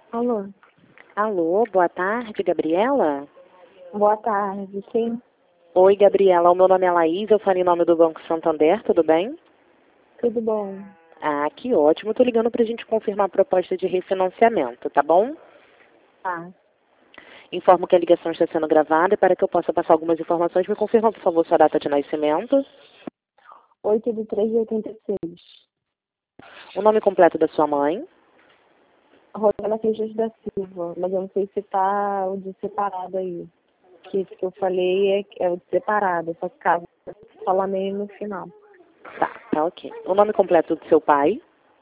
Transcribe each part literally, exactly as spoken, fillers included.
Alô, Alô, boa tarde, Gabriela? boa tarde, sim, Oi, Gabriela, o meu nome é Laís, eu falo em nome do Banco Santander, tudo bem? tudo bom? Ah, que ótimo, estou ligando para a gente confirmar a proposta de refinanciamento, tá bom? Tá, Informo que a ligação está sendo gravada e para que eu possa passar algumas informações, me confirma, por favor, sua data de nascimento, oito de três de oitenta e seis. o nome completo da sua mãe, Rosana Queixas da Silva, mas eu não sei se tá o de separado aí. Que esse que eu falei é, é o de separado, só que caso falar meio no final. tá, tá ok. O nome completo do seu pai,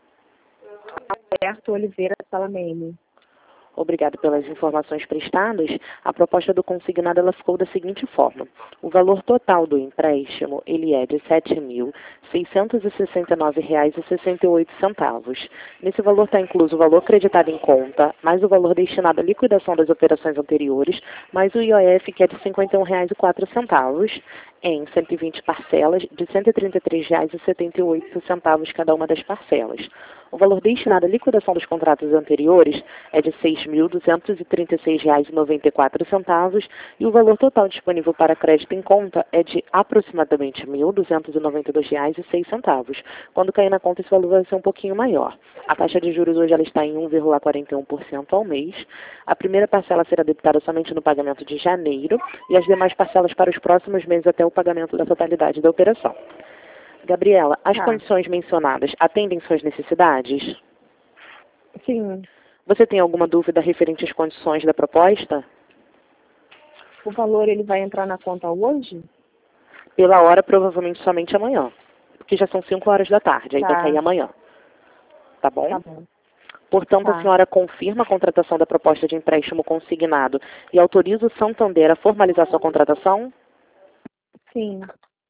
Alberto Oliveira Salamene. obrigado pelas informações prestadas. A proposta do consignado ela ficou da seguinte forma. O valor total do empréstimo ele é de sete mil seiscentos e sessenta e nove reais e sessenta e oito centavos. Nesse valor está incluso o valor creditado em conta, mais o valor destinado à liquidação das operações anteriores, mais o I O F, que é de cinquenta e um reais e quatro centavos, em cento e vinte parcelas de cento e trinta e três reais e setenta e oito centavos cada uma das parcelas. O valor destinado à liquidação dos contratos anteriores é de seis mil duzentos e trinta e seis reais e noventa e quatro centavos e o valor total disponível para crédito em conta é de aproximadamente mil duzentos e noventa e dois reais e seis centavos. Quando cair na conta, esse valor vai ser um pouquinho maior. A taxa de juros hoje ela está em um vírgula quarenta e um por cento ao mês. A primeira parcela será debitada somente no pagamento de janeiro e as demais parcelas para os próximos meses até o pagamento da totalidade da operação. Gabriela, as Tá, condições mencionadas atendem suas necessidades? sim, Você tem alguma dúvida referente às condições da proposta? o valor ele vai entrar na conta hoje? Pela hora, provavelmente somente amanhã, porque já são cinco horas da tarde, aí vai Tá, cair amanhã, tá tá bom? bom, Portanto, a tá, senhora confirma a contratação da proposta de empréstimo consignado e autoriza o Santander a formalizar sua contratação? sim,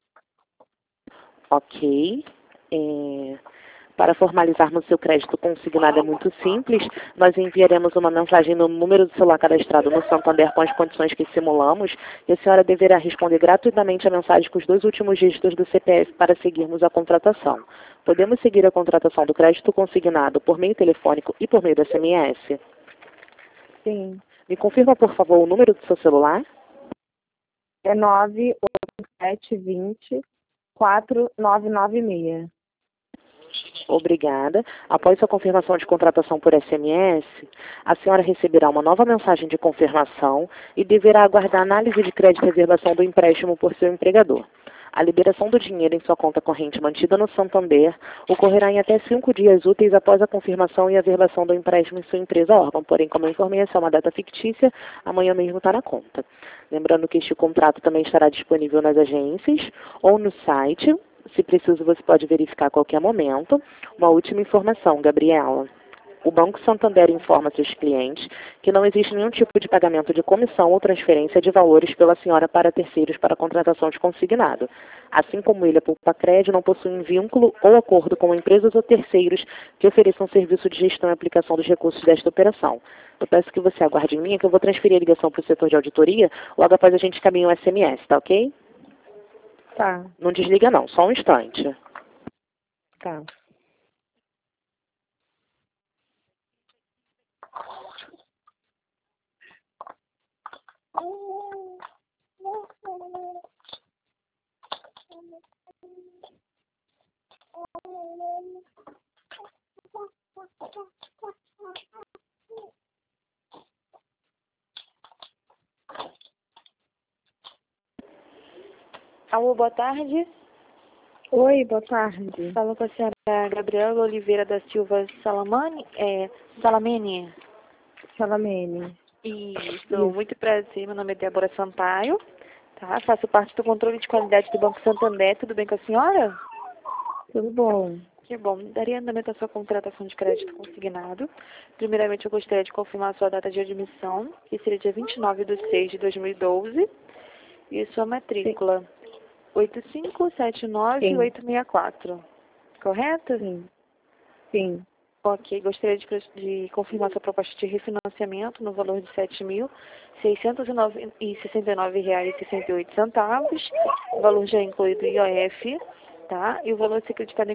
Ok. É, Para formalizarmos seu crédito consignado é muito simples. Nós enviaremos uma mensagem no número do celular cadastrado no Santander com as condições que simulamos e a senhora deverá responder gratuitamente a mensagem com os dois últimos dígitos do C P F para seguirmos a contratação. Podemos seguir a contratação do crédito consignado por meio telefônico e por meio do S M S? sim. Me confirma, por favor, o número do seu celular? É nove oito sete vinte quatro nove nove seis. Obrigada. Após sua confirmação de contratação por S M S, a senhora receberá uma nova mensagem de confirmação e deverá aguardar análise de crédito e averbação do empréstimo por seu empregador. A liberação do dinheiro em sua conta corrente mantida no Santander ocorrerá em até cinco dias úteis após a confirmação e averbação do empréstimo em sua empresa órgão. Porém, como eu informei, essa é uma data fictícia, amanhã mesmo está na conta. Lembrando que este contrato também estará disponível nas agências ou no site. Se preciso, você pode verificar a qualquer momento. Uma última informação, Gabriela. O Banco Santander informa seus clientes que não existe nenhum tipo de pagamento de comissão ou transferência de valores pela senhora para terceiros para a contratação de consignado. Assim como ele, a Poupa Crédito não possui vínculo ou acordo com empresas ou terceiros que ofereçam serviço de gestão e aplicação dos recursos desta operação. Eu peço que você aguarde em linha, que eu vou transferir a ligação para o setor de auditoria, logo após a gente caminhar o S M S, tá ok? Tá, Não desliga não, só um instante. tá. Alô, boa tarde. Oi, boa tarde. Falo com a senhora Gabriela Oliveira da Silva Salamani, é, Salamene. Salamene. Isso, Isso, muito prazer. Meu nome é Débora Sampaio. Tá? Faço parte do controle de qualidade do Banco Santander. Tudo bem com a senhora? tudo bom? Que bom. Daria andamento à sua contratação de crédito consignado. Primeiramente, eu gostaria de confirmar a sua data de admissão, que seria dia vinte e nove de seis de dois mil e doze, e sua Sim, matrícula oito cinco sete nove sim, oito seis quatro. Correto? sim, sim, Ok, gostaria de, de confirmar sua proposta de refinanciamento no valor de sete mil seiscentos e sessenta e nove reais e sessenta e oito centavos. O valor já incluído I O F, tá? E o valor a ser acreditado em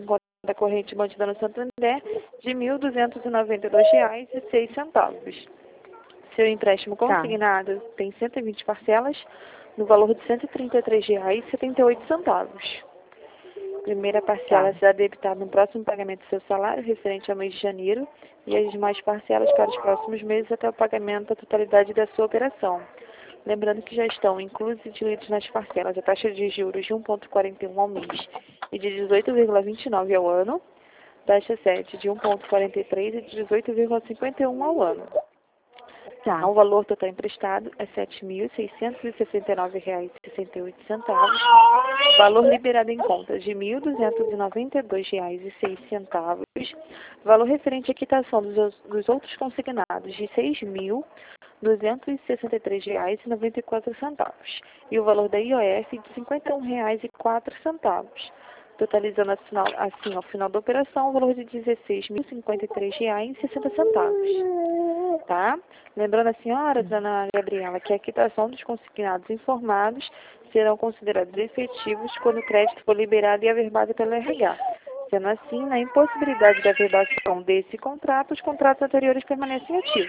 conta corrente mantida no Santander de mil duzentos e noventa e dois reais e seis centavos. Seu empréstimo consignado tá. tem cento e vinte parcelas no valor de cento e trinta e três reais e setenta e oito centavos. Primeira parcela tá. será debitada no próximo pagamento do seu salário, referente ao mês de janeiro, e as demais parcelas para os próximos meses até o pagamento da totalidade da sua operação. Lembrando que já estão inclusos e diluídos nas parcelas a taxa de juros de um vírgula quarenta e um ao mês e de dezoito vírgula vinte e nove ao ano, taxa sete de um vírgula quarenta e três e de dezoito vírgula cinquenta e um ao ano. Tá. O valor total emprestado é sete mil seiscentos e sessenta e nove reais e sessenta e oito centavos. Valor liberado em contas de mil duzentos e noventa e dois reais e seis centavos. Valor referente à quitação dos, dos outros consignados de seis mil duzentos e sessenta e três reais e noventa e quatro centavos. E o valor da I O F de cinquenta e um reais e quatro centavos. Totalizando assim, ao final da operação, o valor de dezesseis mil e cinquenta e três reais e sessenta centavos. Tá? Lembrando a senhora, dona Gabriela, que a quitação dos consignados informados serão considerados efetivos quando o crédito for liberado e averbado pelo R H. Sendo assim, na impossibilidade da averbação desse contrato, os contratos anteriores permanecem ativos.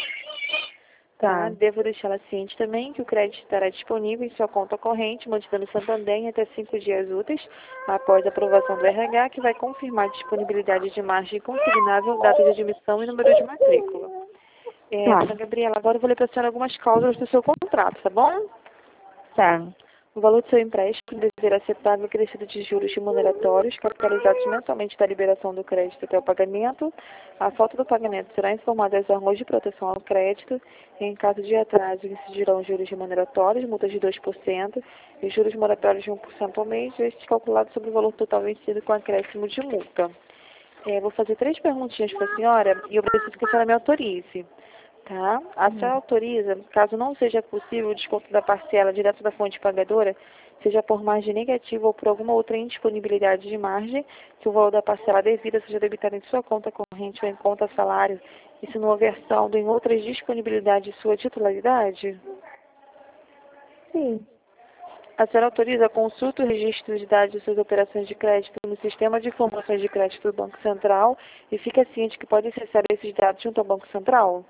Tá? Devo deixá-la ciente também que o crédito estará disponível em sua conta corrente, mantida no Santander em até cinco dias úteis, após a aprovação do R H, que vai confirmar a disponibilidade de margem consignável, data de admissão e número de matrícula. É, tá. Dona Gabriela, agora eu vou ler para a senhora algumas cláusulas do seu contrato, tá bom? Tá. O valor do seu empréstimo deverá ser pago acrescido de juros remuneratórios, capitalizados mensalmente da liberação do crédito até o pagamento. A falta do pagamento será informada aos órgãos de proteção ao crédito. Em caso de atraso, incidirão juros remuneratórios, multas de dois por cento e juros moratórios de um por cento ao mês, estes calculados sobre o valor total vencido com acréscimo de multa. É, vou fazer três perguntinhas para a senhora e eu preciso que a senhora me autorize. Tá? A senhora autoriza, caso não seja possível o desconto da parcela direto da fonte pagadora, seja por margem negativa ou por alguma outra indisponibilidade de margem, que o valor da parcela devida seja debitado em sua conta corrente ou em conta salário, e se não houver saldo em outras disponibilidades de sua titularidade? Sim. A senhora autoriza a consulta e registro de dados de suas operações de crédito no Sistema de Informações de Crédito do Banco Central e fica ciente que pode acessar esses dados junto ao Banco Central?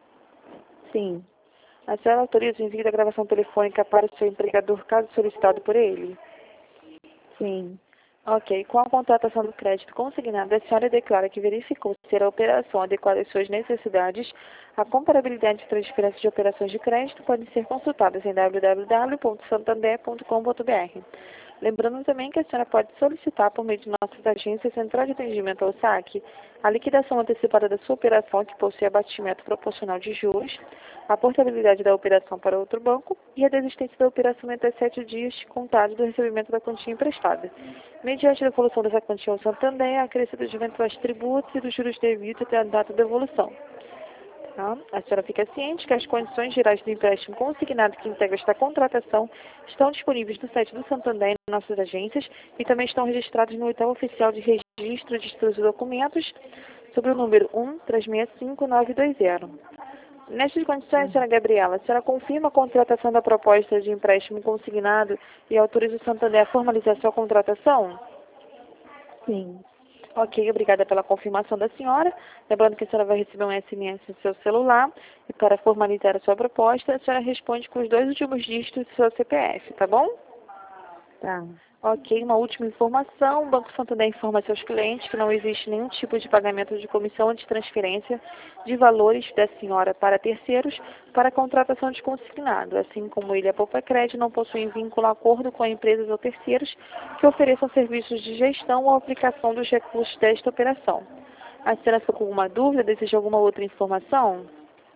Sim. A senhora autoriza o envio da gravação telefônica para o seu empregador, caso solicitado por ele? Sim. Ok. Com a contratação do crédito consignado, a senhora declara que verificou ser a operação adequada às suas necessidades. A comparabilidade de transferência de operações de crédito pode ser consultada em w w w ponto santander ponto com ponto b r. Lembrando também que a senhora pode solicitar, por meio de nossas agências Central de Atendimento ao Saque, a liquidação antecipada da sua operação, que possui abatimento proporcional de juros, a portabilidade da operação para outro banco e a desistência da operação em até sete dias contados do recebimento da quantia emprestada. Mediante a devolução dessa quantia ao Santander, a acrescida de eventuais tributos e dos juros devidos até a data da devolução. Tá? A senhora fica ciente que as condições gerais do empréstimo consignado que integra esta contratação estão disponíveis no site do Santander e nas nossas agências e também estão registradas no edital oficial de registro de estudos e documentos sobre o número um três seis cinco nove dois zero. Nestas condições, senhora Gabriela, a senhora confirma a contratação da proposta de empréstimo consignado e autoriza o Santander a formalizar sua contratação? Sim. Ok, obrigada pela confirmação da senhora. Lembrando que a senhora vai receber um S M S no seu celular e para formalizar a sua proposta, a senhora responde com os dois últimos dígitos do seu C P F, tá bom? Tá. Ok, uma última informação. O Banco Santander informa seus clientes que não existe nenhum tipo de pagamento de comissão ou de transferência de valores da senhora para terceiros para a contratação de consignado, assim como ele, a Poupa Crédito, não possui vínculo a acordo com empresas ou terceiros que ofereçam serviços de gestão ou aplicação dos recursos desta operação. A senhora ficou com alguma dúvida? Deseja alguma outra informação?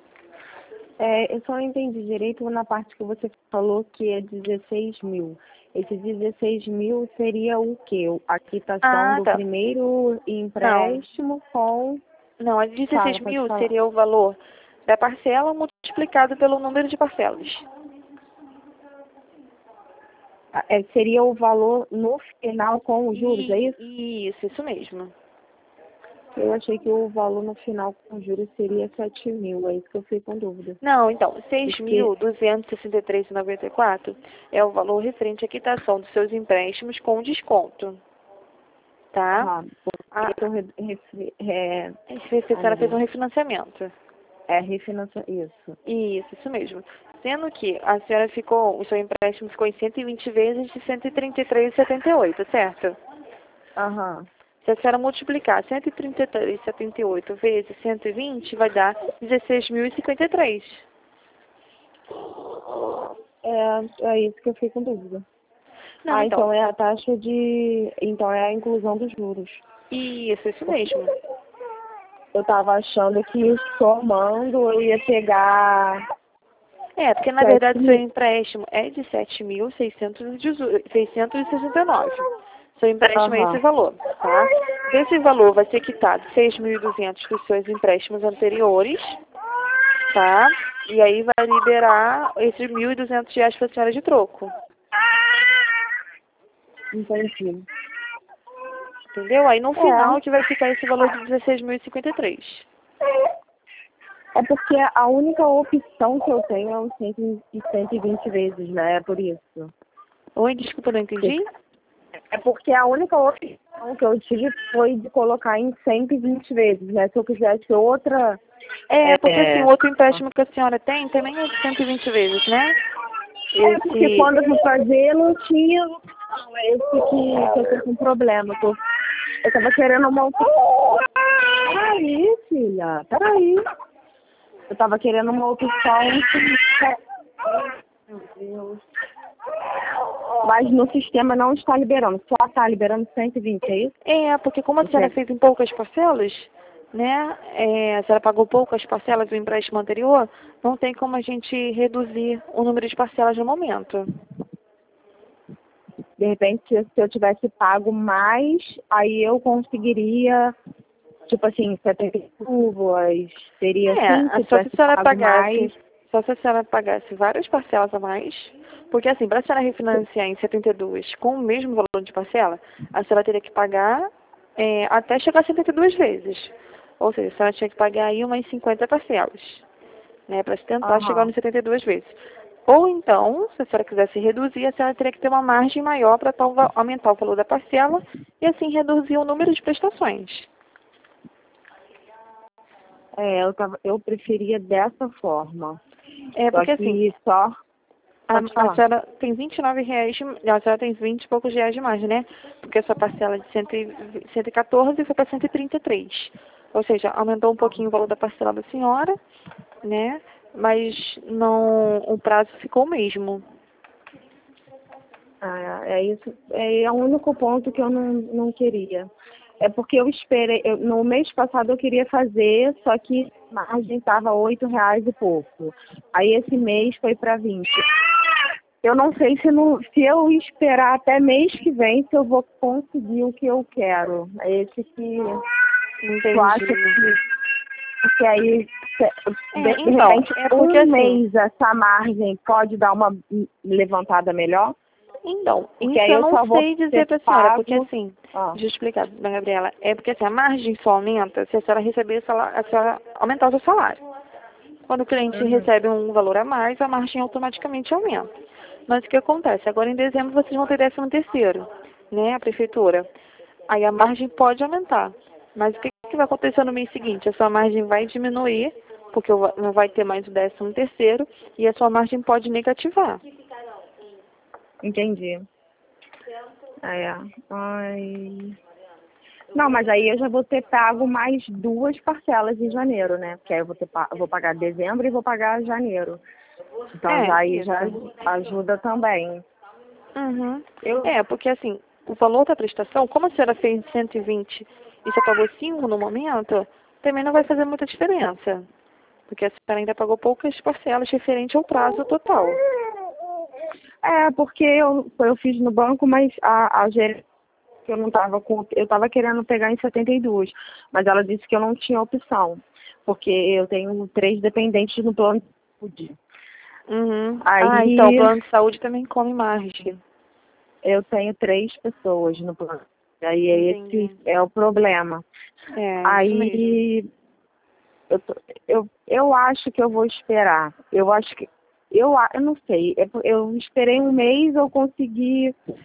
É, eu só não entendi direito na parte que você falou que é dezesseis mil. Esse dezesseis mil seria o quê? A quitação ah, do tá. primeiro empréstimo não. com... Não, a de dezesseis Fala, mil seria o valor da parcela multiplicado pelo número de parcelas. É, seria o valor no final com os juros, e, é isso? Isso, isso mesmo. Eu achei que o valor no final com juros seria sete mil, é isso que eu fiquei com dúvida. Não, então, seis mil duzentos e sessenta e três reais e noventa e quatro centavos é o valor referente à quitação dos seus empréstimos com desconto. Tá? Ah, Ah, eu re, re, re, A senhora fez um refinanciamento. É, refinancia, isso. Isso, isso mesmo. Sendo que a senhora ficou, o seu empréstimo ficou em cento e vinte vezes de cento e trinta e três vírgula setenta e oito, certo? Aham. Se a senhora multiplicar cento e trinta e três vírgula setenta e oito vezes cento e vinte, vai dar dezesseis mil e cinquenta e três. É, é isso que eu fiquei com dúvida. Não, ah, então, então é a taxa de... Então é a inclusão dos juros. isso, isso mesmo. Eu tava achando que somando eu ia pegar... É, porque na sete verdade mil. seu empréstimo é de sete mil seiscentos e sessenta e nove. Seu empréstimo é esse Aham. valor, tá? Desse valor vai ser quitado seis mil e duzentos dos seus empréstimos anteriores, tá? E aí vai liberar esses mil e duzentos reais para a senhora de troco. Entendi. Entendeu? Aí no final É. que vai ficar esse valor de dezesseis mil e cinquenta e três. É porque a única opção que eu tenho é os cento e vinte vezes, né? É por isso. Oi, desculpa, não entendi. É porque a única opção que eu tive foi de colocar em cento e vinte vezes, né? Se eu quisesse outra... É, porque assim, É, o outro empréstimo que a senhora tem também é de cento e vinte vezes, né? é porque Esse... quando eu fui fazer não tinha opção. É esse que, que eu tô com problema. Eu, tô, eu tava querendo uma opção. Peraí, filha, peraí. Eu tava querendo uma opção que... Meu Deus. Mas no sistema não está liberando, só está liberando cento e vinte, é isso? É, porque como a senhora fez em poucas parcelas, né? É, a senhora pagou poucas parcelas do empréstimo anterior, não tem como a gente reduzir o número de parcelas no momento. De repente, se eu tivesse pago mais, aí eu conseguiria, tipo assim, setenta luvas, teria É, cinco, se só se a tivesse senhora pago mais. pagasse, só se a senhora pagasse várias parcelas a mais, porque assim, para a senhora refinanciar em setenta e duas com o mesmo valor de parcela, a senhora teria que pagar é, até chegar a setenta e duas vezes. Ou seja, a senhora tinha que pagar aí umas cinquenta parcelas, né, para tentar Aham. chegar nos setenta e duas vezes. Ou então, se a senhora quisesse reduzir, a senhora teria que ter uma margem maior para aumentar o valor da parcela e assim reduzir o número de prestações. É, eu, tava, eu preferia dessa forma. É, Só porque assim, que só... A, Pode a falar. senhora tem vinte e nove reais, de- a senhora tem vinte e poucos reais de margem, né? Porque a sua parcela é de cento e cento e quatorze foi para cento e trinta e três. Ou seja, aumentou um pouquinho o valor da parcela da senhora, né? Mas não, o prazo ficou o mesmo. Ah, é isso. É, é o único ponto que eu não, não queria. É porque eu esperei, eu, no mês passado eu queria fazer, só que a margem estava oito reais e pouco. Aí esse mês foi para vinte. Eu não sei se, não, se eu esperar até mês que vem, se eu vou conseguir o que eu quero. É esse que eu acho que, Entendi. que aí, É, de, de então, repente, é porque um assim, mês essa margem pode dar uma levantada melhor. então, Porque isso aí eu eu não só vou sei dizer ter para a senhora, porque pago. assim, Ah. deixa eu explicar, dona Gabriela, é porque assim, a margem só aumenta se a senhora receber, salário, a senhora aumentar o seu salário. Quando o cliente Uhum. recebe um valor a mais, a margem automaticamente aumenta. Mas o que acontece? Agora em dezembro vocês vão ter décimo terceiro, né, a prefeitura. Aí a margem pode aumentar. Mas o que, que vai acontecer no mês seguinte? A sua margem vai diminuir, porque não vai ter mais o décimo terceiro, e a sua margem pode negativar. Entendi. É. Ai. Não, mas aí eu já vou ter pago mais duas parcelas em janeiro, né? Porque aí eu vou, ter, pa- eu vou pagar dezembro e vou pagar janeiro. Então É, já aí isso. já ajuda também. Uhum. Eu, É, porque assim, o valor da prestação, como a senhora fez cento e vinte e só pagou cinco no momento, também não vai fazer muita diferença. Porque a senhora ainda pagou poucas parcelas referente ao prazo total. é, porque eu, eu fiz no banco, mas a, a gerente que eu não tava com. Eu tava querendo pegar em setenta e dois, mas ela disse que eu não tinha opção. Porque eu tenho três dependentes no plano de saúde. Uhum. Ah, então o Aí plano de saúde também come margem. eu tenho três pessoas no plano. Aí esse Entendi. é o problema. É, isso mesmo. Aí eu, tô- eu, eu acho que eu vou esperar. Eu acho que. Eu, a- eu não sei. Eu, eu esperei um mês, eu consegui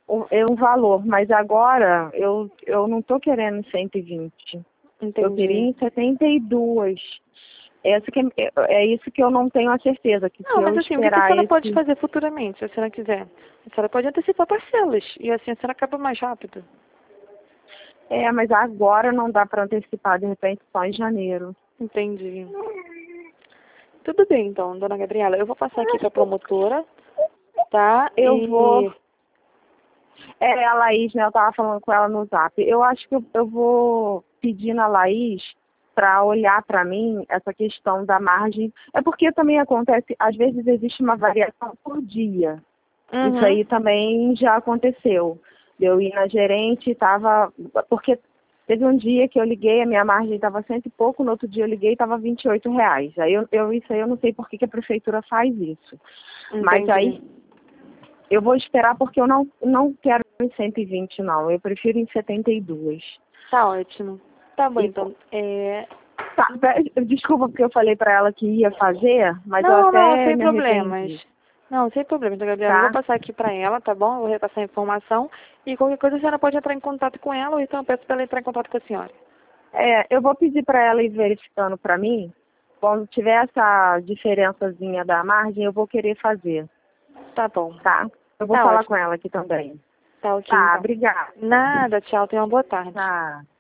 um, é um valor, mas agora eu, eu não estou querendo cento e vinte. Entendi. Eu queria em setenta e dois. Essa que é, é isso que eu não tenho a certeza. Que Não, se mas eu assim, o que a esperar senhora esse... pode fazer futuramente, se a senhora quiser? A senhora pode antecipar parcelas, e assim a senhora acaba mais rápido. É, mas agora não dá para antecipar, de repente só em janeiro. Entendi. Tudo bem, então, dona Gabriela. Eu vou passar aqui para a promotora, tá? Eu e... vou... É, a Laís, né? Eu tava falando com ela no Zap. Eu acho que eu, eu vou pedir na Laís para olhar para mim essa questão da margem. É porque também acontece, às vezes existe uma variação por dia. Uhum. Isso aí também já aconteceu. Eu ir na gerente, estava... Porque teve um dia que eu liguei, a minha margem estava cento e pouco, no outro dia eu liguei e estava vinte e oito reais. Aí eu, eu, isso aí eu não sei por que, que a prefeitura faz isso. Entendi. Mas aí eu vou esperar porque eu não, não quero em cento e vinte, não. Eu prefiro em setenta e dois. Tá ótimo. Tá bom, E- então. É... Tá, pe- desculpa porque eu falei para ela que ia fazer, mas eu Não, até não, sem me problemas. arrependi. Não, sem problemas, dona Gabriela. Tá? Eu vou passar aqui pra ela, tá bom? Eu vou repassar a informação. E qualquer coisa a senhora pode entrar em contato com ela, ou então eu peço pra ela entrar em contato com a senhora. É, eu vou pedir para ela ir verificando para mim. Quando tiver essa diferençazinha da margem, eu vou querer fazer, Tá bom. tá? Eu vou Tá falar ótimo. com ela aqui também. Tá ok, Tá, então. obrigada. Nada, tchau. Tenha uma boa tarde. Tá.